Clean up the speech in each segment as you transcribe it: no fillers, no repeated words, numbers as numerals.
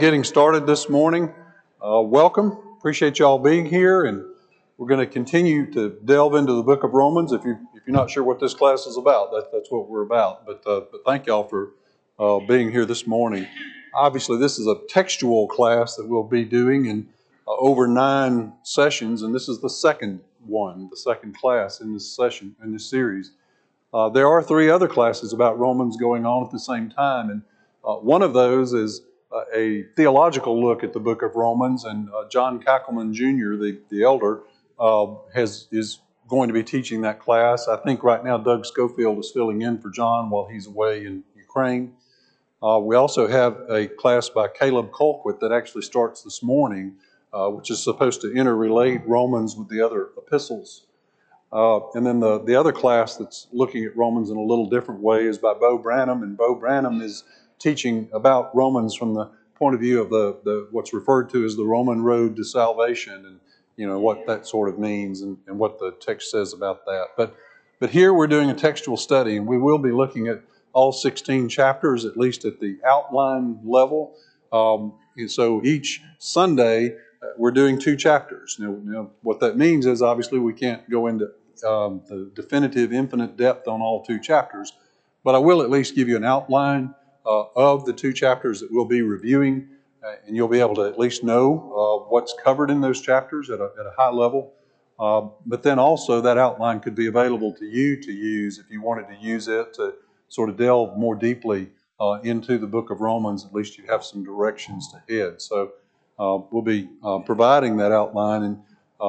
Getting started this morning. Welcome. Appreciate y'all being here, and we're going to continue to delve into the book of Romans. If you're not sure what this class is about, that's what we're about. But thank y'all for being here this morning. Obviously, this is a textual class that we'll be doing in over 9 sessions, and this is the second class in this session in this series. There are 3 other classes about Romans going on at the same time, and one of those is a theological look at the book of Romans, and John Kackelman Jr., the elder, is going to be teaching that class. I think right now Doug Schofield is filling in for John while he's away in Ukraine. We also have a class by Caleb Colquitt that actually starts this morning, which is supposed to interrelate Romans with the other epistles. And then the other class that's looking at Romans in a little different way is by Bo Branham, and Bo Branham is teaching about Romans from the point of view of the what's referred to as the Roman road to salvation, and what that sort of means and what the text says about that. But here we're doing a textual study, and we will be looking at all 16 chapters, at least at the outline level. And so each Sunday we're doing 2 chapters. Now, what that means is obviously we can't go into the definitive infinite depth on all 2 chapters, but I will at least give you an outline of the 2 chapters that we'll be reviewing, and you'll be able to at least know what's covered in those chapters at a high level. But then also that outline could be available to you to use if you wanted to use it to sort of delve more deeply into the book of Romans. At least you have some directions to head. So we'll be providing that outline, and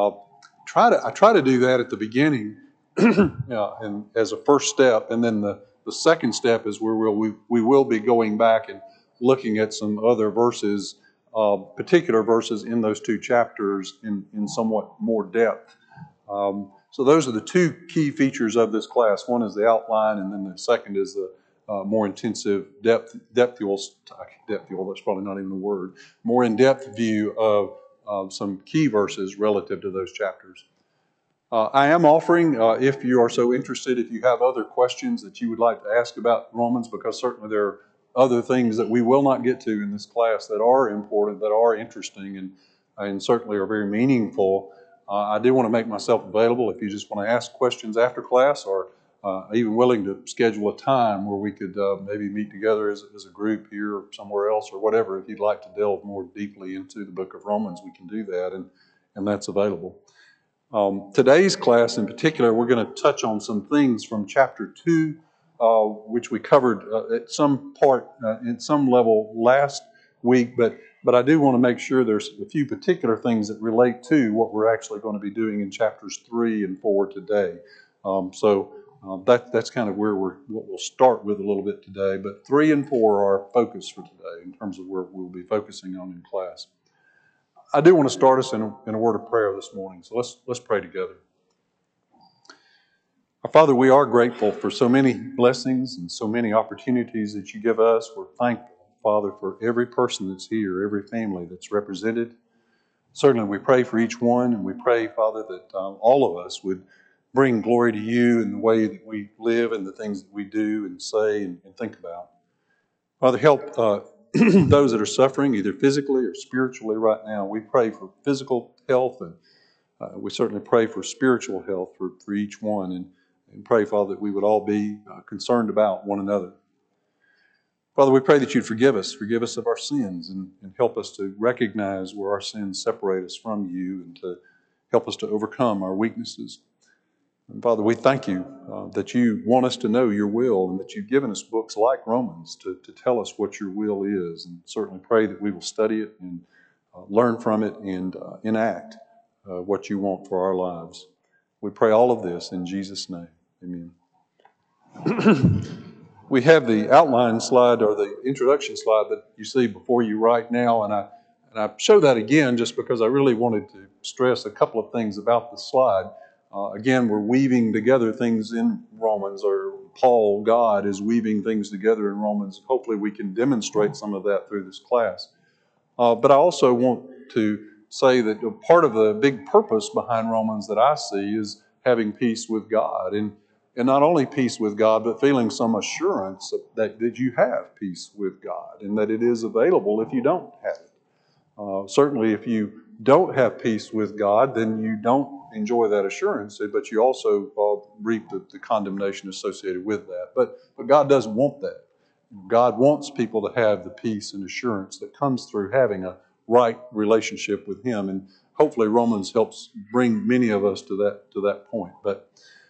I try to do that at the beginning and as a first step, and then the second step is where we will be going back and looking at some other verses, particular verses in those 2 chapters in somewhat more depth. So those are the 2 key features of this class. One is the outline, and then the second is the more intensive depthful, that's probably not even a word, more in-depth view of some key verses relative to those chapters. I am offering, if you are so interested, if you have other questions that you would like to ask about Romans, because certainly there are other things that we will not get to in this class that are important, that are interesting, and certainly are very meaningful. I do want to make myself available if you just want to ask questions after class, or even willing to schedule a time where we could maybe meet together as a group here or somewhere else or whatever. If you'd like to delve more deeply into the book of Romans, we can do that, and that's available. Today's class in particular, we're going to touch on some things from chapter 2, which we covered at some part, in some level last week, but I do want to make sure there's a few particular things that relate to what we're actually going to be doing in chapters 3 and 4 today. That's kind of what we'll start with a little bit today, but 3 and 4 are our focus for today in terms of where we'll be focusing on in class. I do want to start us in a word of prayer this morning, so let's pray together. Our Father, we are grateful for so many blessings and so many opportunities that you give us. We're thankful, Father, for every person that's here, every family that's represented. Certainly we pray for each one, and we pray, Father, that all of us would bring glory to you in the way that we live and the things that we do and say and think about. Father, help those that are suffering either physically or spiritually right now. We pray for physical health, and we certainly pray for spiritual health for each one, and pray, Father, that we would all be concerned about one another. Father, we pray that you'd forgive us of our sins, and help us to recognize where our sins separate us from you, and to help us to overcome our weaknesses. And Father, we thank you that you want us to know your will, and that you've given us books like Romans to tell us what your will is, and certainly pray that we will study it and learn from it and enact what you want for our lives. We pray all of this in Jesus' name. Amen. We have the outline slide, or the introduction slide, that you see before you right now, and I show that again just because I really wanted to stress a couple of things about the slide. Again, we're weaving together things in Romans, or Paul, God, is weaving things together in Romans. Hopefully we can demonstrate some of that through this class. But I also want to say that part of the big purpose behind Romans that I see is having peace with God. And And not only peace with God, but feeling some assurance that you have peace with God and that it is available if you don't have it. Certainly, if you don't have peace with God, then you don't enjoy that assurance, but you also reap the condemnation associated with that. But God doesn't want that. God wants people to have the peace and assurance that comes through having a right relationship with Him. And hopefully Romans helps bring many of us to that point. But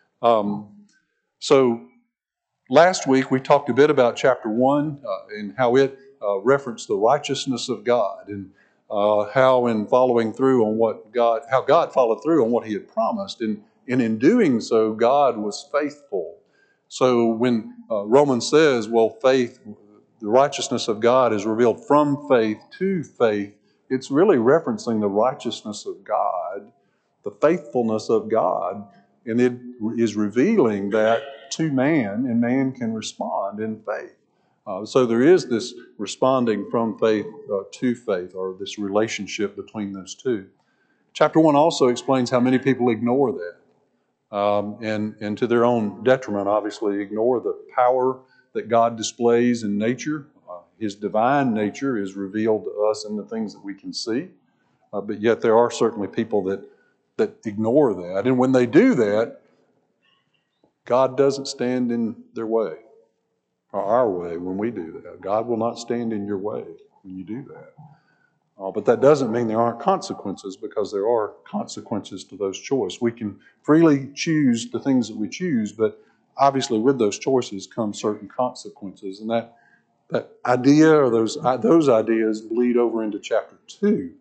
so last week we talked a bit about chapter 1 and how it referenced the righteousness of God and how in following through on how God followed through on what He had promised. And in doing so, God was faithful. So when Romans says, well, faith, the righteousness of God is revealed from faith to faith, it's really referencing the righteousness of God, the faithfulness of God, and it is revealing that to man, and man can respond in faith. So there is this responding from faith to faith, or this relationship between those two. Chapter 1 also explains how many people ignore that, and to their own detriment, obviously, ignore the power that God displays in nature. His divine nature is revealed to us in the things that we can see, but yet there are certainly people that ignore that. And when they do that, God doesn't stand in their way, or our way when we do that. God will not stand in your way when you do that. But that doesn't mean there aren't consequences, because there are consequences to those choices. We can freely choose the things that we choose, but obviously with those choices come certain consequences. And that idea, or those ideas, bleed over into chapter 2.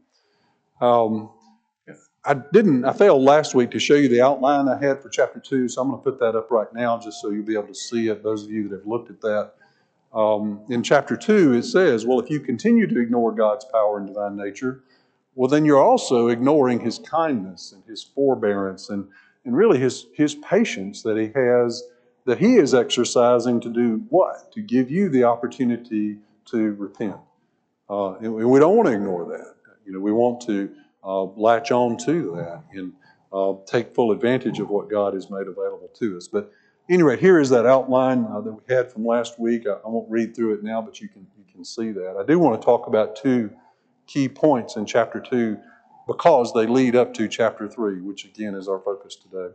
I failed last week to show you the outline I had for chapter 2, so I'm going to put that up right now just so you'll be able to see it, those of you that have looked at that. In chapter 2, it says, well, if you continue to ignore God's power and divine nature, well, then you're also ignoring His kindness and His forbearance and really His patience that He is exercising to do what? To give you the opportunity to repent. And we don't want to ignore that. We want to latch on to that and take full advantage of what God has made available to us. But anyway, here is that outline that we had from last week. I won't read through it now, but you can see that. I do want to talk about 2 key points in chapter 2 because they lead up to chapter 3, which again is our focus today.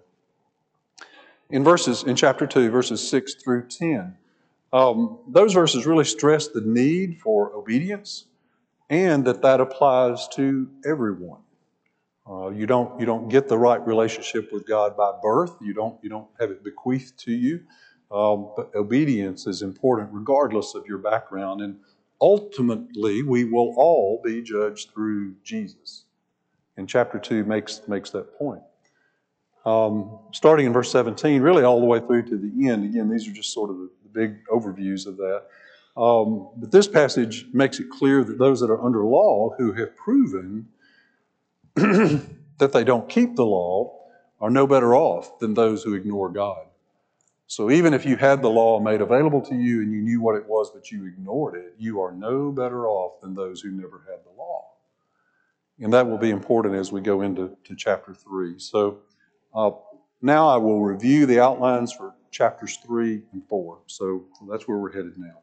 In chapter 2, verses 6 through 10, those verses really stress the need for obedience, and that applies to everyone. You don't get the right relationship with God by birth. You don't have it bequeathed to you. But obedience is important regardless of your background. And ultimately, we will all be judged through Jesus. And chapter 2 makes that point. Starting in verse 17, really all the way through to the end. Again, these are just sort of the big overviews of that. But this passage makes it clear that those that are under law who have proven that they don't keep the law are no better off than those who ignore God. So even if you had the law made available to you and you knew what it was but you ignored it, you are no better off than those who never had the law. And that will be important as we go into chapter 3. So now I will review the outlines for chapters 3 and 4. So that's where we're headed now.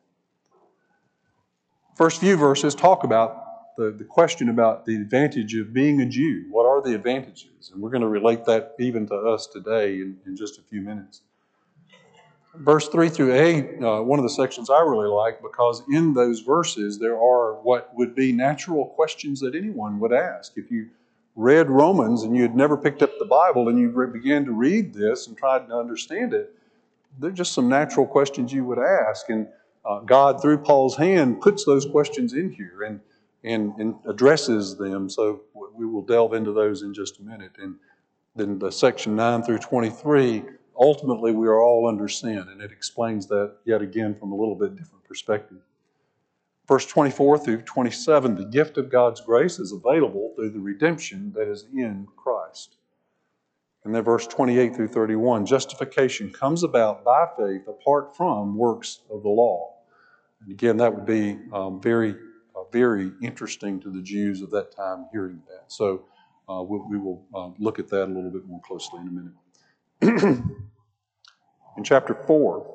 First few verses talk about the question about the advantage of being a Jew. What are the advantages? And we're going to relate that even to us today in just a few minutes. Verse 3 through 8, one of the sections I really like, because in those verses there are what would be natural questions that anyone would ask. If you read Romans and you had never picked up the Bible and you began to read this and tried to understand it, there are just some natural questions you would ask. And God, through Paul's hand, puts those questions in here and addresses them. So we will delve into those in just a minute. And then the section 9 through 23, ultimately we are all under sin, and it explains that yet again from a little bit different perspective. Verse 24 through 27, the gift of God's grace is available through the redemption that is in Christ. And then verse 28 through 31, justification comes about by faith apart from works of the law. And again, that would be very interesting to the Jews of that time hearing that. So we will look at that a little bit more closely in a minute. In chapter 4,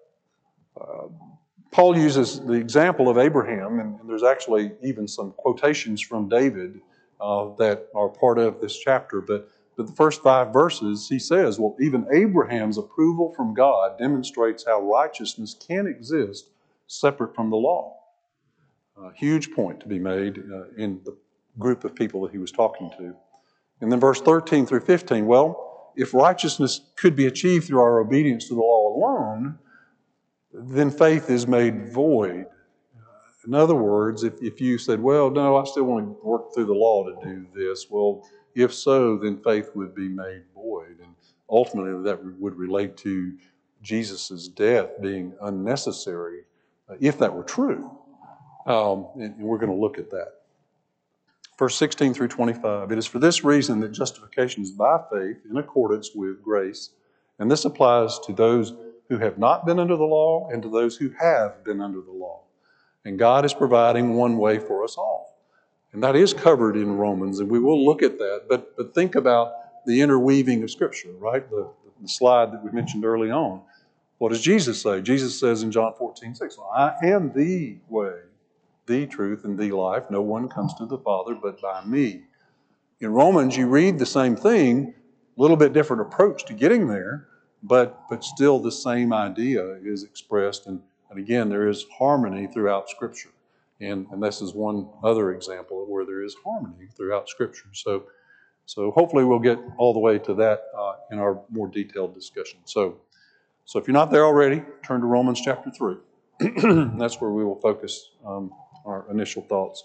Paul uses the example of Abraham, and there's actually even some quotations from David that are part of this chapter. But the first 5 verses, he says, well, even Abraham's approval from God demonstrates how righteousness can exist separate from the law. A huge point to be made in the group of people that he was talking to. And then verse 13 through 15, well, if righteousness could be achieved through our obedience to the law alone, then faith is made void. In other words, if you said, well, no, I still want to work through the law to do this, well, if so, then faith would be made void. And ultimately, that would relate to Jesus' death being unnecessary, if that were true. And we're going to look at that. Verse 16 through 25, it is for this reason that justification is by faith in accordance with grace. And this applies to those who have not been under the law and to those who have been under the law. And God is providing one way for us all. And that is covered in Romans, and we will look at that. But think about the interweaving of Scripture, right? The slide that we mentioned early on. What does Jesus say? Jesus says in John 14:6, I am the way, the truth, and the life. No one comes to the Father but by me. In Romans, you read the same thing, a little bit different approach to getting there, but still the same idea is expressed. And again, there is harmony throughout Scripture. And this is one other example of where there is harmony throughout Scripture. So hopefully we'll get all the way to that in our more detailed discussion. So if you're not there already, turn to Romans chapter 3. That's where we will focus our initial thoughts.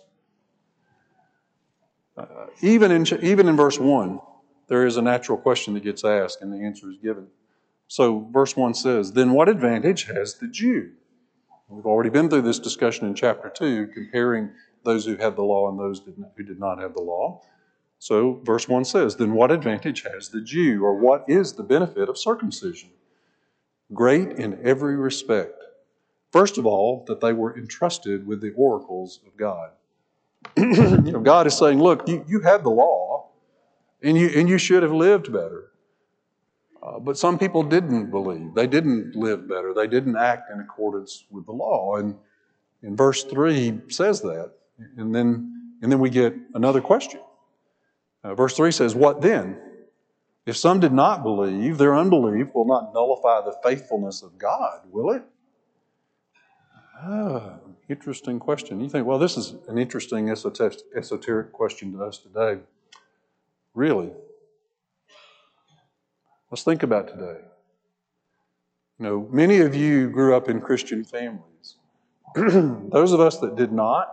Even in verse 1, there is a natural question that gets asked and the answer is given. So verse 1 says, then what advantage has the Jew? We've already been through this discussion in chapter 2, comparing those who had the law and those who did not have the law. So verse 1 says, then what advantage has the Jew, or what is the benefit of circumcision? Great in every respect. First of all, that they were entrusted with the oracles of God. God is saying, look, you had the law, and you should have lived better. But some people didn't believe. They didn't live better. They didn't act in accordance with the law. And in verse 3 says that. And then we get another question. Verse 3 says, what then? If some did not believe, their unbelief will not nullify the faithfulness of God, will it? Interesting question. You think, well, this is an interesting esoteric question to us today. Really? Let's think about today. Many of you grew up in Christian families. Those of us that did not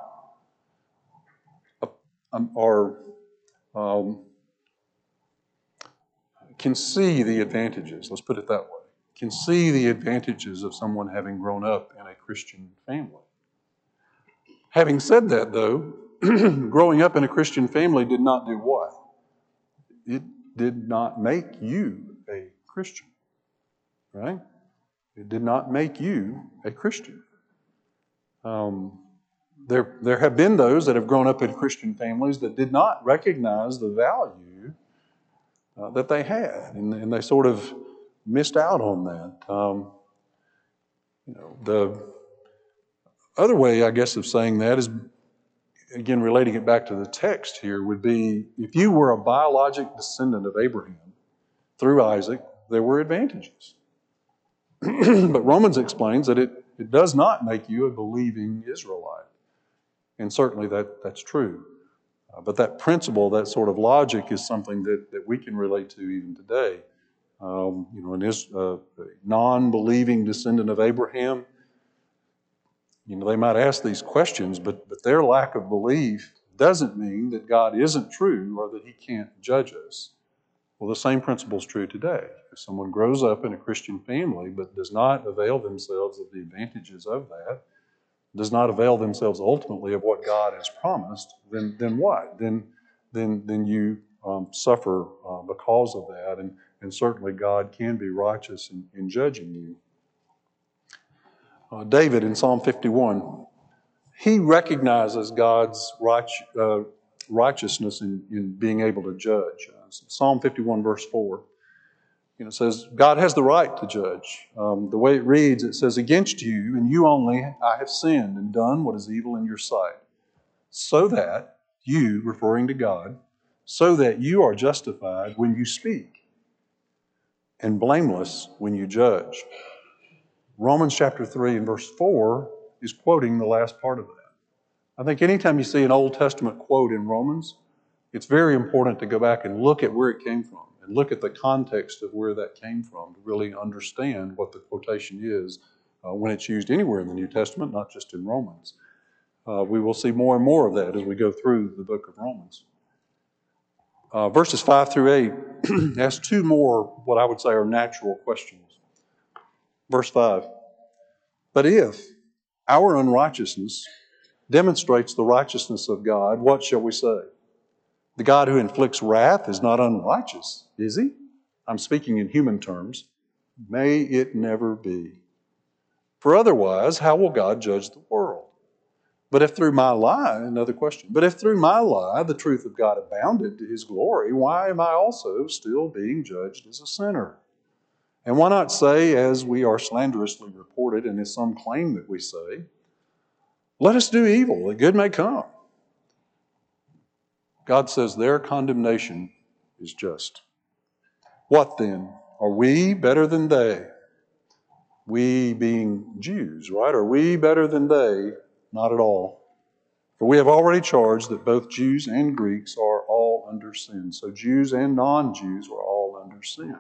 can see the advantages. Let's put it that way. Can see the advantages of someone having grown up in a Christian family. Having said that, though, growing up in a Christian family did not do what? It did not make you a Christian, right? It did not make you a Christian. There have been those that have grown up in Christian families that did not recognize the value that they had, and they sort of missed out on that. The other way, I guess, of saying that is, again, relating it back to the text here, would be if you were a biologic descendant of Abraham through Isaac, there were advantages. But Romans explains that it does not make you a believing Israelite. And certainly that's true. But that principle, that sort of logic, is something that we can relate to even today. A non-believing descendant of Abraham, they might ask these questions, but their lack of belief doesn't mean that God isn't true or that He can't judge us. Well, the same principle is true today. If someone grows up in a Christian family but does not avail themselves of the advantages of that, does not avail themselves ultimately of what God has promised, then what? Then you suffer because of that, and certainly God can be righteous in judging you. David in Psalm 51, he recognizes God's righteousness in being able to judge. Psalm 51 verse 4, It says God has the right to judge. The way it reads, it says, "Against you, and you only, I have sinned and done what is evil in your sight, so that you," referring to God, "so that you are justified when you speak and blameless when you judge." Romans chapter 3 and verse 4 is quoting the last part of that. I think anytime you see an Old Testament quote in Romans, it's very important to go back and look at where it came from and look at the context of where that came from to really understand what the quotation is when it's used anywhere in the New Testament, not just in Romans. We will see more and more of that as we go through the book of Romans. Verses 5 through 8 ask two more, what I would say are natural questions. Verse 5, "But if our unrighteousness demonstrates the righteousness of God, what shall we say? The God who inflicts wrath is not unrighteous, is he?" I'm speaking in human terms. "May it never be. For otherwise, how will God judge the world? But if through my lie," another question, "but if through my lie the truth of God abounded to his glory, why am I also still being judged as a sinner? And why not say, as we are slanderously reported, and as some claim that we say, let us do evil, that good may come?" God says their condemnation is just. What then? Are we better than they? We being Jews, right? Are we better than they? Not at all. For we have already charged that both Jews and Greeks are all under sin. So Jews and non-Jews are all under sin.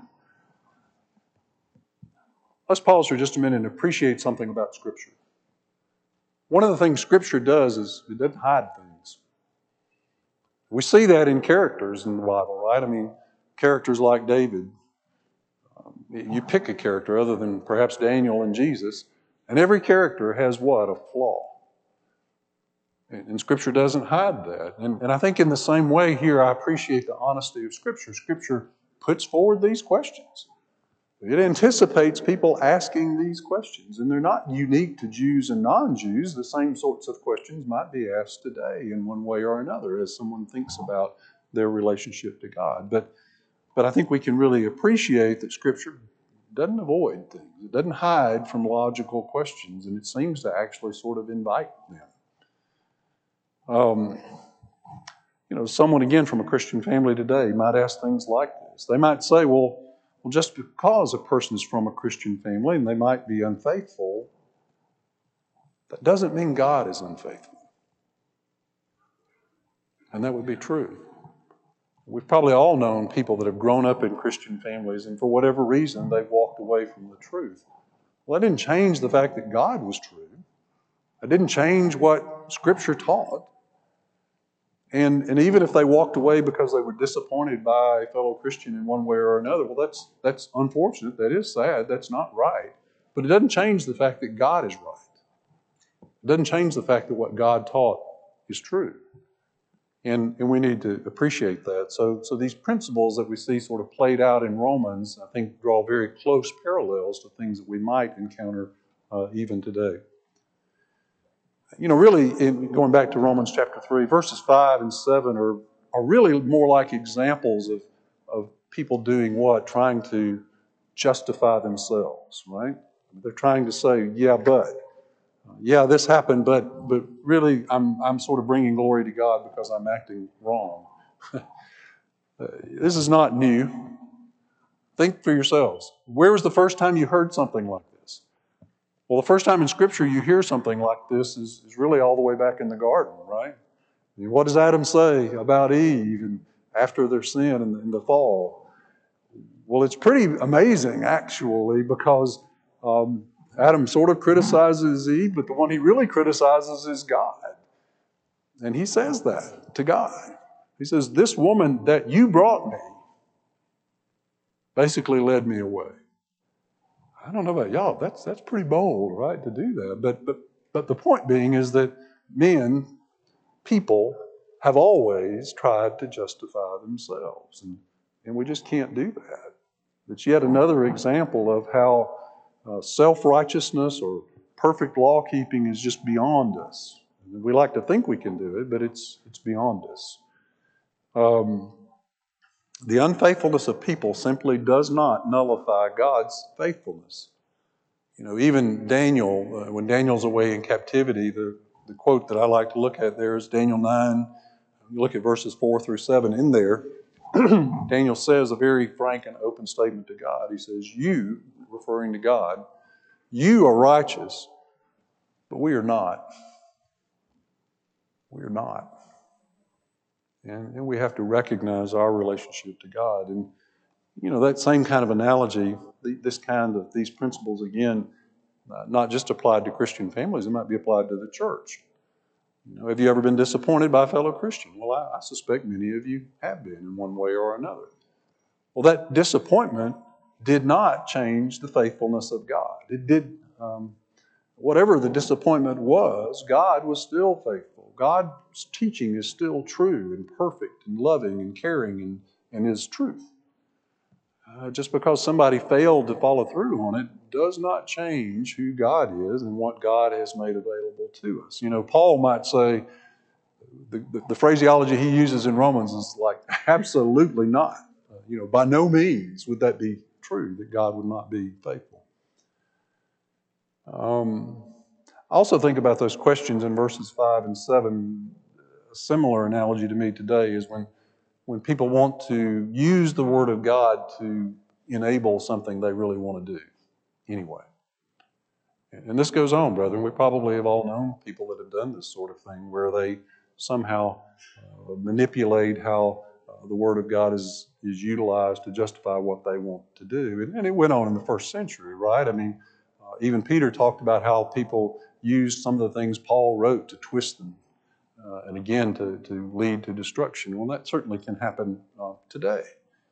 Let's pause for just a minute and appreciate something about Scripture. One of the things Scripture does is it doesn't hide things. We see that in characters in the Bible, right? I mean, characters like David. You pick a character other than perhaps Daniel and Jesus, and every character has what? A flaw. And Scripture doesn't hide that. And I think in the same way here, I appreciate the honesty of Scripture. Scripture puts forward these questions. It anticipates people asking these questions, and they're not unique to Jews and non-Jews. The same sorts of questions might be asked today in one way or another as someone thinks about their relationship to God. But I think we can really appreciate that Scripture doesn't avoid things. It doesn't hide from logical questions, and it seems to actually sort of invite them. Someone, again, from a Christian family today might ask things like this. They might say, well, just because a person is from a Christian family and they might be unfaithful, that doesn't mean God is unfaithful. And that would be true. We've probably all known people that have grown up in Christian families and for whatever reason they've walked away from the truth. Well, that didn't change the fact that God was true. It didn't change what Scripture taught. And even if they walked away because they were disappointed by a fellow Christian in one way or another, well, that's unfortunate. That is sad. That's not right. But it doesn't change the fact that God is right. It doesn't change the fact that what God taught is true. And we need to appreciate that. So these principles that we see sort of played out in Romans, I think, draw very close parallels to things that we might encounter even today. Really, going back to Romans chapter 3, verses 5 and 7 are really more like examples of people doing what? Trying to justify themselves, right? They're trying to say, yeah, this happened, but really I'm sort of bringing glory to God because I'm acting wrong. This is not new. Think for yourselves. Where was the first time you heard something like this? Well, the first time in Scripture you hear something like this is really all the way back in the garden, right? I mean, what does Adam say about Eve and after their sin and the fall? Well, it's pretty amazing, actually, because Adam sort of criticizes Eve, but the one he really criticizes is God. And he says that to God. He says, this woman that you brought me basically led me away. I don't know about y'all, that's pretty bold, right, to do that. But the point being is that people have always tried to justify themselves. And we just can't do that. It's yet another example of how self-righteousness or perfect law-keeping is just beyond us. We like to think we can do it, but it's beyond us. The unfaithfulness of people simply does not nullify God's faithfulness. Even Daniel, when Daniel's away in captivity, the quote that I like to look at there is Daniel 9. You look at verses 4 through 7 in there. Daniel says a very frank and open statement to God. He says, "You," referring to God, "you are righteous, but we are not. We are not." And we have to recognize our relationship to God. And, that same kind of analogy, these principles, again, not just applied to Christian families, it might be applied to the church. Have you ever been disappointed by a fellow Christian? Well, I suspect many of you have been in one way or another. Well, that disappointment did not change the faithfulness of God. It did. Whatever the disappointment was, God was still faithful. God's teaching is still true and perfect and loving and caring and is truth. Just because somebody failed to follow through on it does not change who God is and what God has made available to us. Paul might say, the phraseology he uses in Romans is like, absolutely not. By no means would that be true, that God would not be faithful. I also think about those questions in verses 5 and 7. A similar analogy to me today is when people want to use the Word of God to enable something they really want to do anyway. And this goes on, brethren. We probably have all known people that have done this sort of thing where they somehow manipulate how the Word of God is utilized to justify what they want to do. And it went on in the first century, right? I mean, even Peter talked about how people used some of the things Paul wrote to twist them and again to lead to destruction. Well, that certainly can happen today.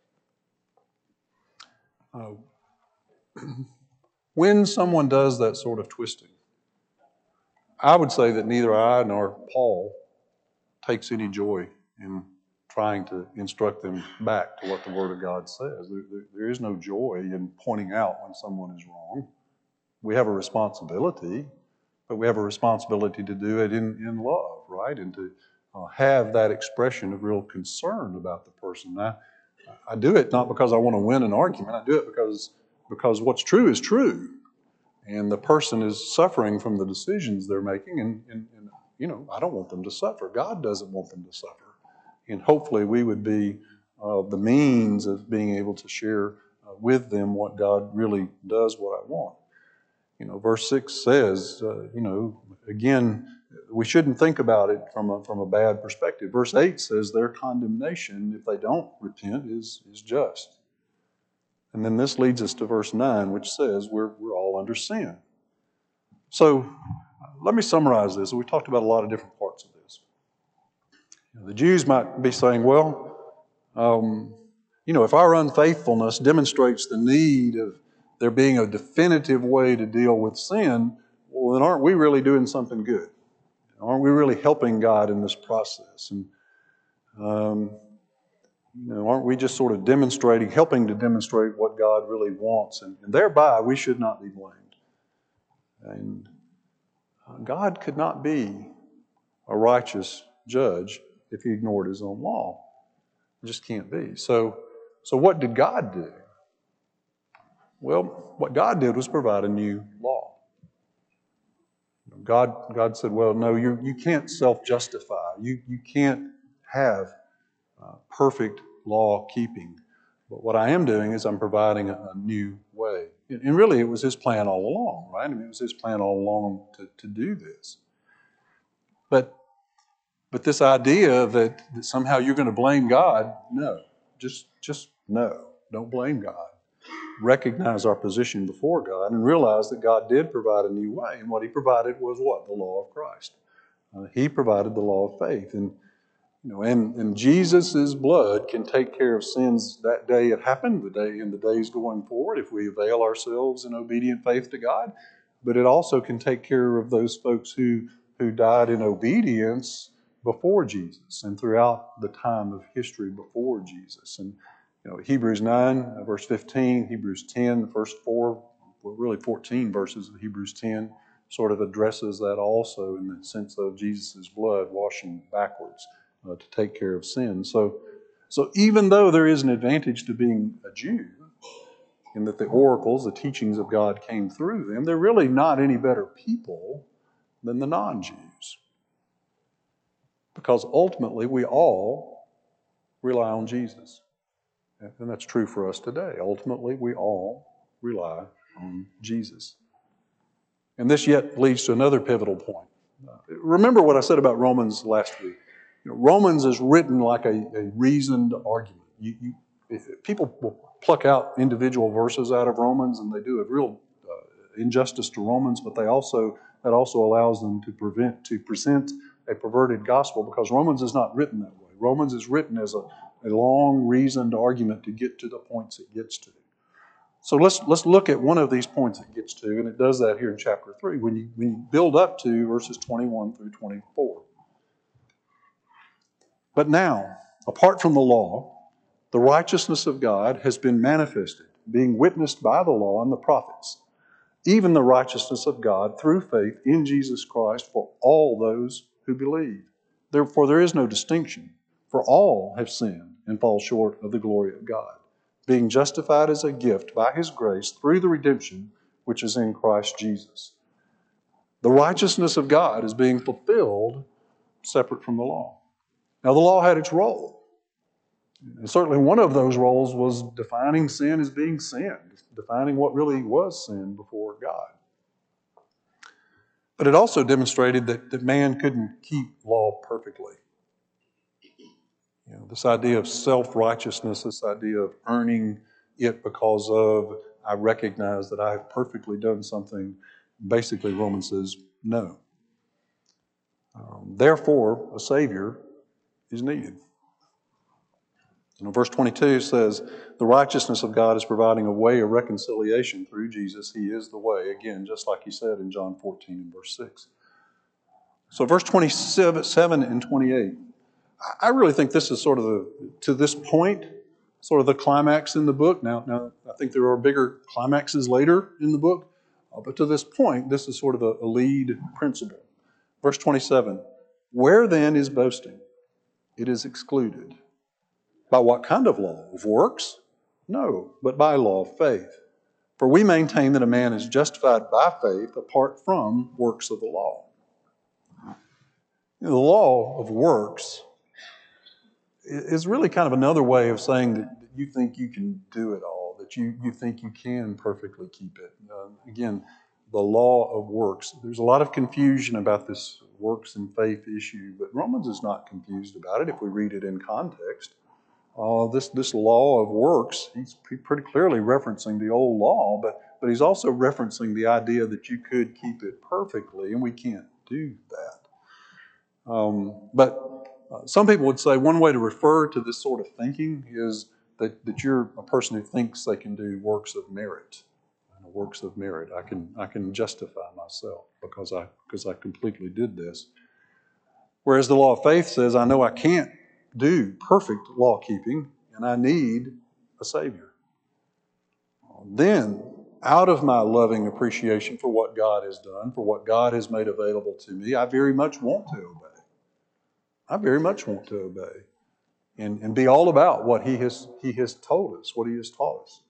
When someone does that sort of twisting, I would say that neither I nor Paul takes any joy in trying to instruct them back to what the Word of God says. There is no joy in pointing out when someone is wrong. We have a responsibility, but we have a responsibility to do it in love, right? And to have that expression of real concern about the person. I do it not because I want to win an argument. I do it because what's true is true. And the person is suffering from the decisions they're making. And I don't want them to suffer. God doesn't want them to suffer. And hopefully we would be the means of being able to share with them what God really does what I want. Verse 6 says, again, we shouldn't think about it from a bad perspective. Verse 8 says their condemnation, if they don't repent, is just. And then this leads us to verse 9, which says we're all under sin. So let me summarize this. We talked about a lot of different parts of this. The Jews might be saying, well, if our unfaithfulness demonstrates the need of there being a definitive way to deal with sin, well, then aren't we really doing something good? Aren't we really helping God in this process? And aren't we just sort of helping to demonstrate what God really wants? And thereby, we should not be blamed. And God could not be a righteous judge if he ignored his own law. It just can't be. So what did God do? Well, what God did was provide a new law. God said, well, no, you can't self-justify. You can't have perfect law keeping. But what I am doing is I'm providing a new way. And really, it was his plan all along, right? I mean, it was his plan all along to do this. But this idea that somehow you're going to blame God, no. Just no. Don't blame God. Recognize our position before God and realize that God did provide a new way. And what he provided was what? The law of Christ. He provided the law of faith. And Jesus' blood can take care of sins that day it happened, the days going forward, if we avail ourselves in obedient faith to God. But it also can take care of those folks who died in obedience before Jesus and throughout the time of history before Jesus. And Hebrews 9, verse 15, Hebrews 10, the first 14 verses of Hebrews 10 sort of addresses that also in the sense of Jesus' blood washing backwards to take care of sin. So So even though there is an advantage to being a Jew, in that the oracles, the teachings of God came through them, they're really not any better people than the non-Jews. Because ultimately we all rely on Jesus. And that's true for us today. Ultimately we all rely on Jesus. And this yet leads to another pivotal point. Remember what I said about Romans last week. Romans is written like a reasoned argument. People will pluck out individual verses out of Romans, and they do a real injustice to Romans, but that also allows them to present a perverted gospel, because Romans is not written that way. Romans is written as a long reasoned argument to get to the points it gets to. So let's look at one of these points it gets to, and it does that here in chapter 3, when you build up to verses 21 through 24. But now, apart from the law, the righteousness of God has been manifested, being witnessed by the law and the prophets, even the righteousness of God through faith in Jesus Christ for all those who believe. Therefore there is no distinction, for all have sinned and fall short of the glory of God, being justified as a gift by His grace through the redemption which is in Christ Jesus. The righteousness of God is being fulfilled separate from the law. Now the law had its role. And certainly one of those roles was defining sin as being sin, defining what really was sin before God. But it also demonstrated that man couldn't keep law perfectly. This idea of self-righteousness, this idea of earning it because of I recognize that I have perfectly done something, basically Romans says no. Therefore, a Savior is needed. Verse 22 says, the righteousness of God is providing a way of reconciliation through Jesus. He is the way, again, just like He said in John 14 and verse 6. So verse 27 and 28, I really think this is sort of to this point, sort of the climax in the book. Now I think there are bigger climaxes later in the book, but to this point, this is sort of a lead principle. Verse 27, where then is boasting? It is excluded. By what kind of law? Of works? No, but by law of faith. For we maintain that a man is justified by faith apart from works of the law. The law of works is really kind of another way of saying that you think you can do it all, that you think you can perfectly keep it. Again, the law of works. There's a lot of confusion about this works and faith issue, but Romans is not confused about it if we read it in context. This law of works, he's pretty clearly referencing the old law, but he's also referencing the idea that you could keep it perfectly, and we can't do that. But some people would say one way to refer to this sort of thinking is that you're a person who thinks they can do works of merit. Works of merit. I can justify myself because I completely did this. Whereas the law of faith says, I know I can't do perfect law keeping, and I need a Savior. Then, out of my loving appreciation for what God has done, for what God has made available to me, I very much want to obey. I very much want to obey and be all about what He has told us, what He has taught us.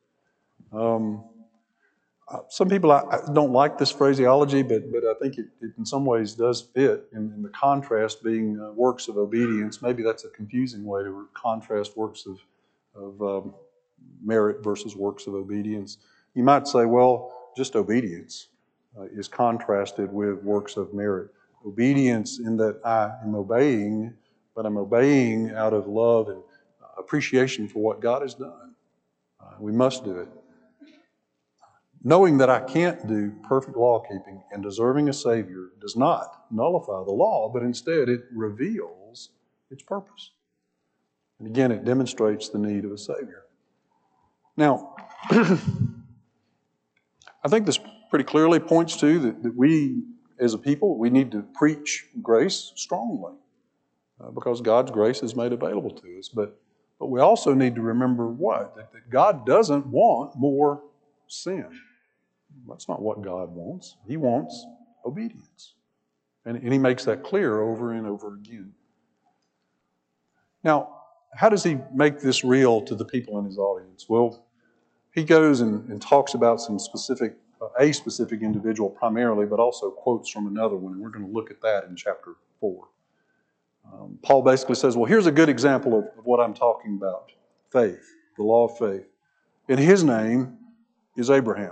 Some people I don't like this phraseology, but I think it in some ways does fit in the contrast being works of obedience. Maybe that's a confusing way to contrast works of merit versus works of obedience. You might say, well, just obedience is contrasted with works of merit. Obedience in that I am obeying, but I'm obeying out of love and appreciation for what God has done. We must do it. Knowing that I can't do perfect law keeping and deserving a Savior does not nullify the law, but instead it reveals its purpose. And again, it demonstrates the need of a Savior. Now, I think this pretty clearly points to that we, as a people, we need to preach grace strongly because God's grace is made available to us. But we also need to remember what? That God doesn't want more sin. That's not what God wants. He wants obedience. And He makes that clear over and over again. Now, how does he make this real to the people in his audience? Well, he goes and talks about a specific individual primarily, but also quotes from another one, and we're going to look at that in chapter 4. Paul basically says, well, here's a good example of what I'm talking about. Faith, the law of faith. And his name is Abraham.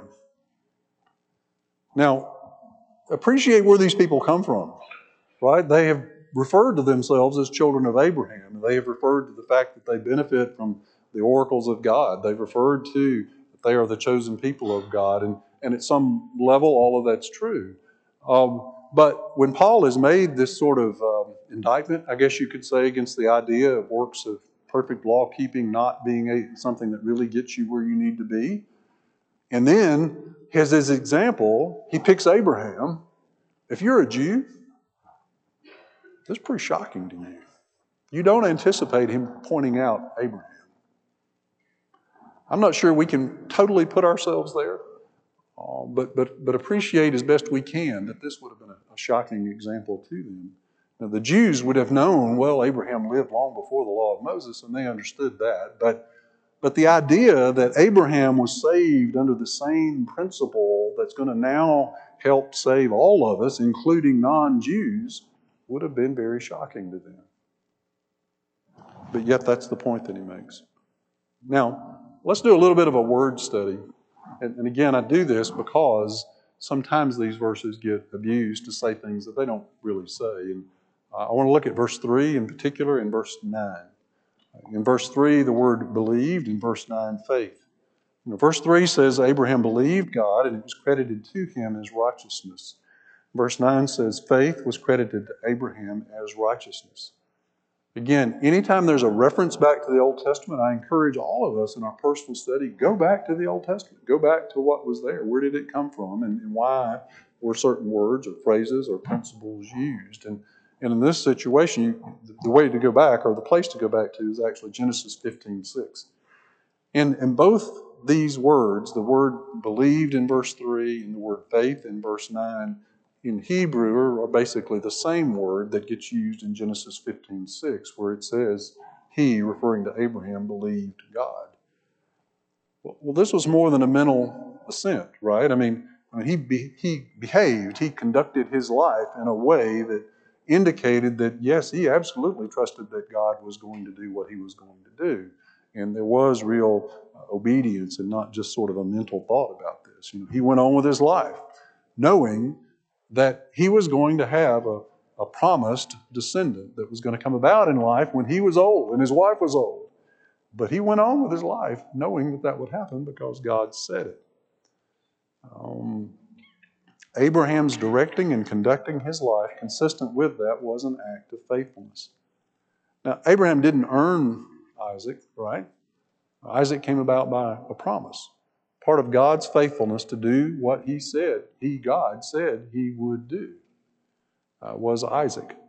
Now, appreciate where these people come from, right? They have referred to themselves as children of Abraham. They have referred to the fact that they benefit from the oracles of God. They've referred to that they are the chosen people of God. And at some level, all of that's true. But when Paul has made this sort of indictment, I guess you could say, against the idea of works of perfect law keeping not being something that really gets you where you need to be, and then as his example, he picks Abraham. If you're a Jew, that's pretty shocking to you. You don't anticipate him pointing out Abraham. I'm not sure we can totally put ourselves there, but appreciate as best we can that this would have been a shocking example to them. Now, the Jews would have known, well, Abraham lived long before the law of Moses, and they understood that. But the idea that Abraham was saved under the same principle that's going to now help save all of us, including non-Jews, would have been very shocking to them. But yet that's the point that he makes. Now, let's do a little bit of a word study. And again, I do this because sometimes these verses get abused to say things that they don't really say. And I want to look at verse 3 in particular and verse 9. In verse 3, the word believed. In verse 9, faith. Verse 3 says, Abraham believed God, and it was credited to him as righteousness. Verse 9 says, faith was credited to Abraham as righteousness. Again, anytime there's a reference back to the Old Testament, I encourage all of us in our personal study, go back to the Old Testament. Go back to what was there. Where did it come from, and why were certain words or phrases or principles used? And in this situation, the way to go back, or the place to go back to, is actually Genesis 15:6. And both these words, the word believed in verse 3 and the word faith in verse 9, in Hebrew are basically the same word that gets used in Genesis 15:6, where it says, he, referring to Abraham, believed God. Well, this was more than a mental assent, right? I mean, he behaved, he conducted his life in a way that indicated that, yes, he absolutely trusted that God was going to do what he was going to do. And there was real obedience and not just sort of a mental thought about this. He went on with his life, knowing that he was going to have a promised descendant that was going to come about in life when he was old and his wife was old. But he went on with his life knowing that that would happen because God said it. Abraham's directing and conducting his life consistent with that was an act of faithfulness. Now, Abraham didn't earn Isaac, right? Isaac came about by a promise. Part of God's faithfulness to do what he said, God said he would do, was Isaac.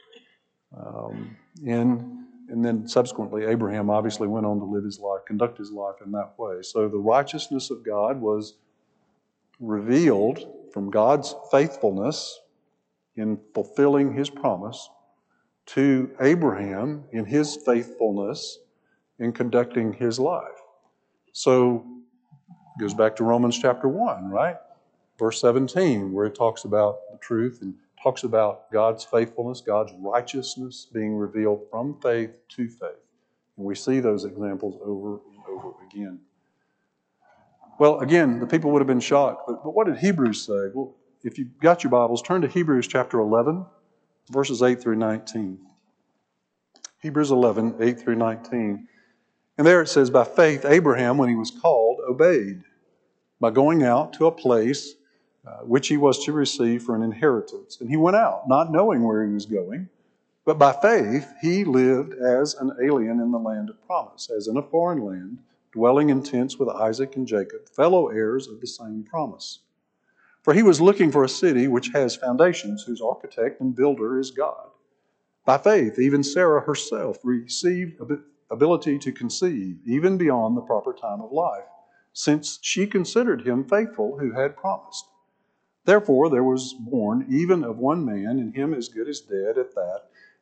And then subsequently, Abraham obviously went on to live his life, conduct his life in that way. So the righteousness of God was revealed from God's faithfulness in fulfilling his promise to Abraham in his faithfulness in conducting his life. So it goes back to Romans chapter 1, right? Verse 17, where it talks about the truth and talks about God's faithfulness, God's righteousness being revealed from faith to faith. And we see those examples over and over again. Well, again, the people would have been shocked, but what did Hebrews say? Well, if you've got your Bibles, turn to Hebrews chapter 11, verses 8 through 19. Hebrews 11, 8 through 19. And there it says, by faith, Abraham, when he was called, obeyed by going out to a place which he was to receive for an inheritance. And he went out, not knowing where he was going, but by faith he lived as an alien in the land of promise, as in a foreign land, dwelling in tents with Isaac and Jacob, fellow heirs of the same promise. For he was looking for a city which has foundations, whose architect and builder is God. By faith, even Sarah herself received ability to conceive, even beyond the proper time of life, since she considered him faithful who had promised. Therefore there was born even of one man, and him as good as dead at that,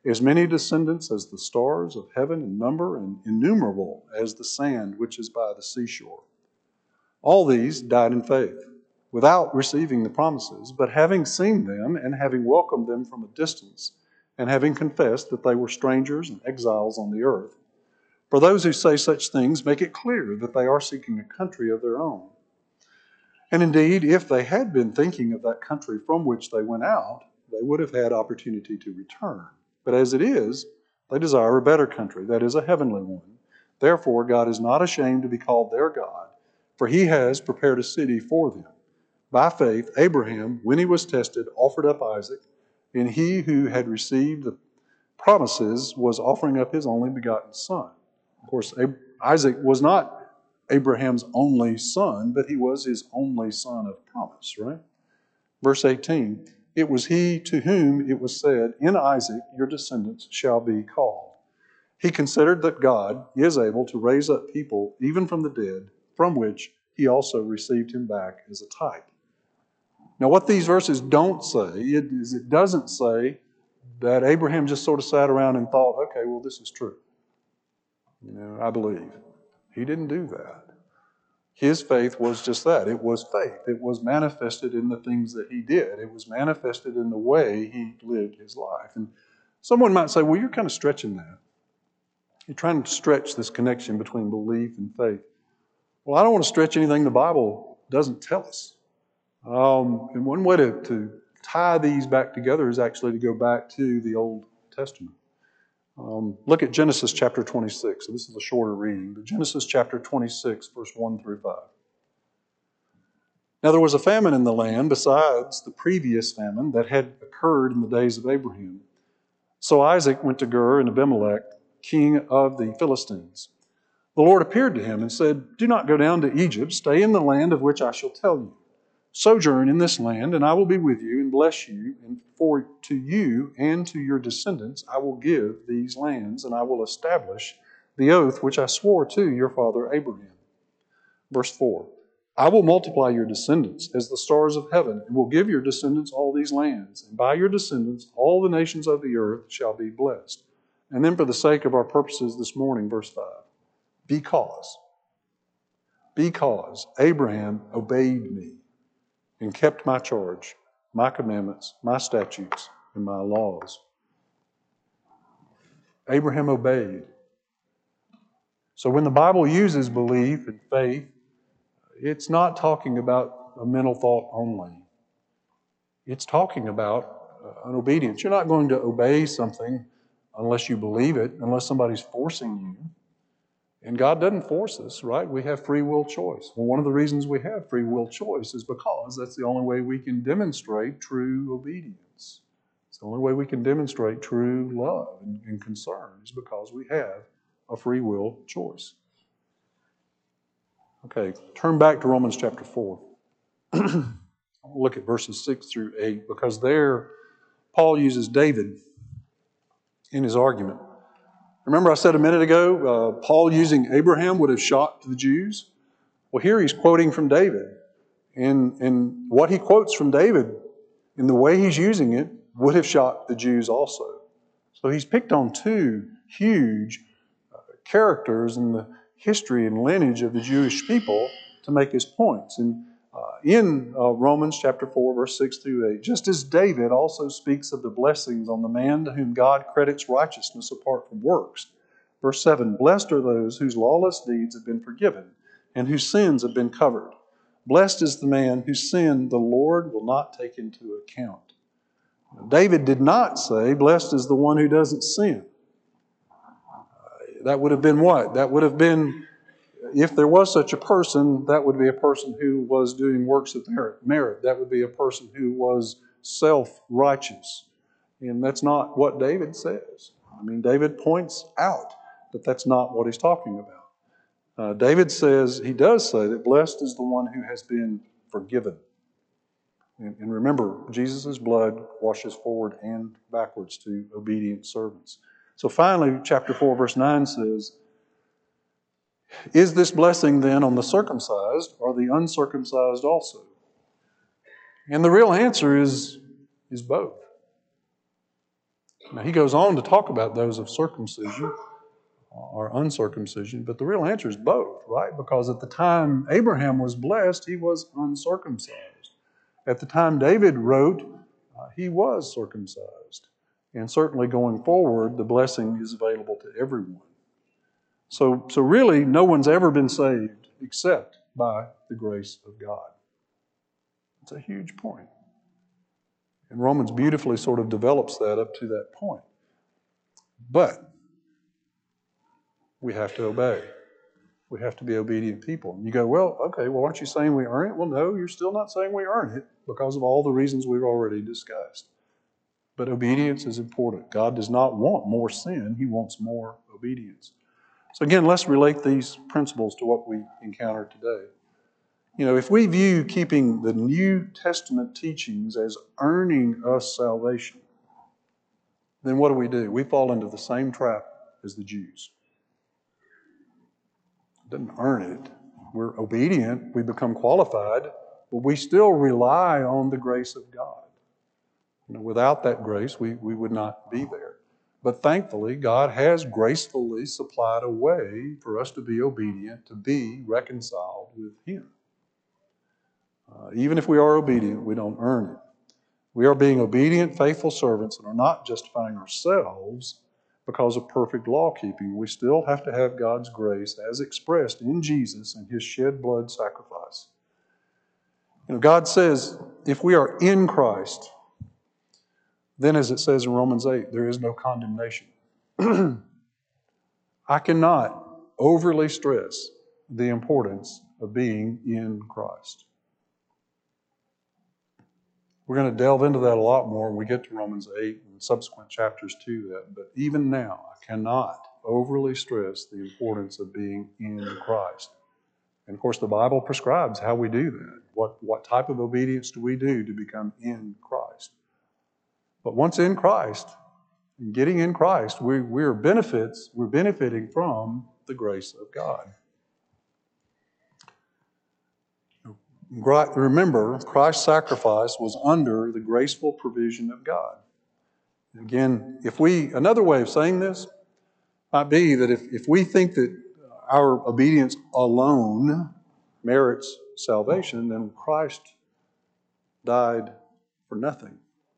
as many descendants as the stars of heaven in number, and innumerable as the sand which is by the seashore. All these died in faith, without receiving the promises, but having seen them and having welcomed them from a distance, and having confessed that they were strangers and exiles on the earth. For those who say such things make it clear that they are seeking a country of their own. And indeed, if they had been thinking of that country from which they went out, they would have had opportunity to return. But as it is, they desire a better country, that is, a heavenly one. Therefore, God is not ashamed to be called their God, for he has prepared a city for them. By faith, Abraham, when he was tested, offered up Isaac, and he who had received the promises was offering up his only begotten son. Of course, Isaac was not Abraham's only son, but he was his only son of promise, right? Verse 18, it was he to whom it was said, in Isaac your descendants shall be called. He considered that God is able to raise up people even from the dead, from which he also received him back as a type. Now, what these verses don't say is it doesn't say that Abraham just sort of sat around and thought, okay, well, this is true. I believe. He didn't do that. His faith was just that. It was faith. It was manifested in the things that he did. It was manifested in the way he lived his life. And someone might say, well, you're kind of stretching that. You're trying to stretch this connection between belief and faith. Well, I don't want to stretch anything the Bible doesn't tell us. And one way to tie these back together is actually to go back to the Old Testament. Look at Genesis chapter 26. So this is a shorter reading, but Genesis chapter 26, verse 1 through 5. Now there was a famine in the land besides the previous famine that had occurred in the days of Abraham. So Isaac went to Gur and Abimelech, king of the Philistines. The Lord appeared to him and said, do not go down to Egypt. Stay in the land of which I shall tell you. Sojourn in this land, and I will be with you and bless you, and for to you and to your descendants I will give these lands, and I will establish the oath which I swore to your father Abraham. Verse 4, I will multiply your descendants as the stars of heaven, and will give your descendants all these lands, and by your descendants all the nations of the earth shall be blessed. And then for the sake of our purposes this morning, verse 5, because Abraham obeyed me, and kept my charge, my commandments, my statutes, and my laws. Abraham obeyed. So when the Bible uses belief and faith, it's not talking about a mental thought only. It's talking about an obedience. You're not going to obey something unless you believe it, unless somebody's forcing you. And God doesn't force us, right? We have free will choice. Well, one of the reasons we have free will choice is because that's the only way we can demonstrate true obedience. It's the only way we can demonstrate true love and concern is because we have a free will choice. Okay, turn back to Romans chapter 4. Look at verses 6 through 8, because there Paul uses David in his argument. Remember I said a minute ago, Paul using Abraham would have shocked the Jews? Well, here he's quoting from David. And what he quotes from David, in the way he's using it, would have shocked the Jews also. So he's picked on two huge characters in the history and lineage of the Jewish people to make his points. And in Romans chapter 4, verse 6 through 8, just as David also speaks of the blessings on the man to whom God credits righteousness apart from works. Verse 7, blessed are those whose lawless deeds have been forgiven and whose sins have been covered. Blessed is the man whose sin the Lord will not take into account. David did not say, blessed is the one who doesn't sin. That would have been what? That would have been, if there was such a person, that would be a person who was doing works of merit. That would be a person who was self-righteous. And that's not what David says. I mean, David points out that that's not what he's talking about. David says, he does say that blessed is the one who has been forgiven. And remember, Jesus' blood washes forward and backwards to obedient servants. So finally, chapter 4, verse 9 says, is this blessing then on the circumcised or the uncircumcised also? And the real answer is both. Now, he goes on to talk about those of circumcision or uncircumcision, but the real answer is both, right? Because at the time Abraham was blessed, he was uncircumcised. At the time David wrote, he was circumcised. And certainly going forward, the blessing is available to everyone. So really, no one's ever been saved except by the grace of God. It's a huge point. And Romans beautifully sort of develops that up to that point. But we have to obey. We have to be obedient people. And you go, well, okay, well, aren't you saying we earn it? Well, no, you're still not saying we earn it because of all the reasons we've already discussed. But obedience is important. God does not want more sin. He wants more obedience. So again, let's relate these principles to what we encounter today. You know, if we view keeping the New Testament teachings as earning us salvation, then what do? We fall into the same trap as the Jews. It doesn't earn it. We're obedient, we become qualified, but we still rely on the grace of God. You know, without that grace, we would not be there. But thankfully, God has gracefully supplied a way for us to be obedient, to be reconciled with Him. Even if we are obedient, we don't earn it. We are being obedient, faithful servants and are not justifying ourselves because of perfect law keeping. We still have to have God's grace as expressed in Jesus and His shed blood sacrifice. You know, God says if we are in Christ, then as it says in Romans 8, there is no condemnation. I cannot overly stress the importance of being in Christ. We're going to delve into that a lot more when we get to Romans 8 and subsequent chapters to that. But even now, I cannot overly stress the importance of being in Christ. And of course, the Bible prescribes how we do that. What type of obedience do we do to become in Christ? But once in Christ, getting in Christ, we're benefiting from the grace of God. Remember, Christ's sacrifice was under the graceful provision of God. Again, another way of saying this might be that if we think that our obedience alone merits salvation, then Christ died for nothing.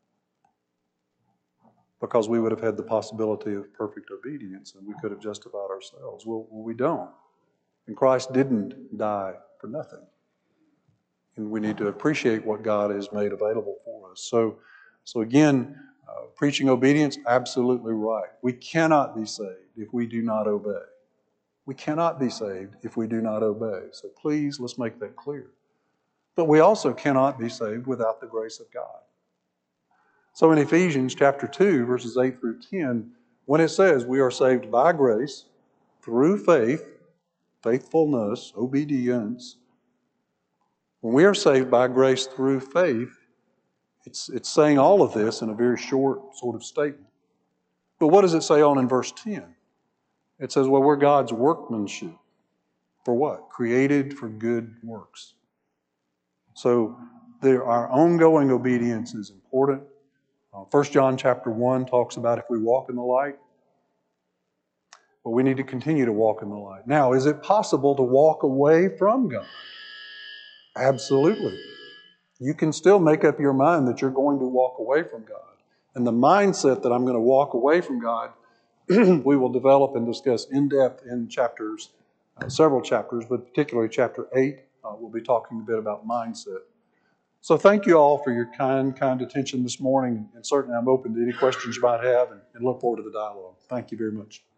Because we would have had the possibility of perfect obedience and we could have justified ourselves. Well, we don't. And Christ didn't die for nothing. And we need to appreciate what God has made available for us. So again, preaching obedience, absolutely right. We cannot be saved if we do not obey. We cannot be saved if we do not obey. So please, let's make that clear. But we also cannot be saved without the grace of God. So in Ephesians chapter 2, verses 8 through 10, when it says we are saved by grace, through faith, faithfulness, obedience, when we are saved by grace through faith, it's saying all of this in a very short sort of statement. But what does it say on in verse 10? It says, well, we're God's workmanship. For what? Created for good works. So our ongoing obedience is important. 1 John chapter 1 talks about if we walk in the light, but we need to continue to walk in the light. Now, is it possible to walk away from God? Absolutely. You can still make up your mind that you're going to walk away from God. And the mindset that I'm going to walk away from God, we will develop and discuss in depth in chapters, several chapters, but particularly chapter 8, we'll be talking a bit about mindset. So thank you all for your kind attention this morning. And certainly I'm open to any questions you might have and look forward to the dialogue. Thank you very much.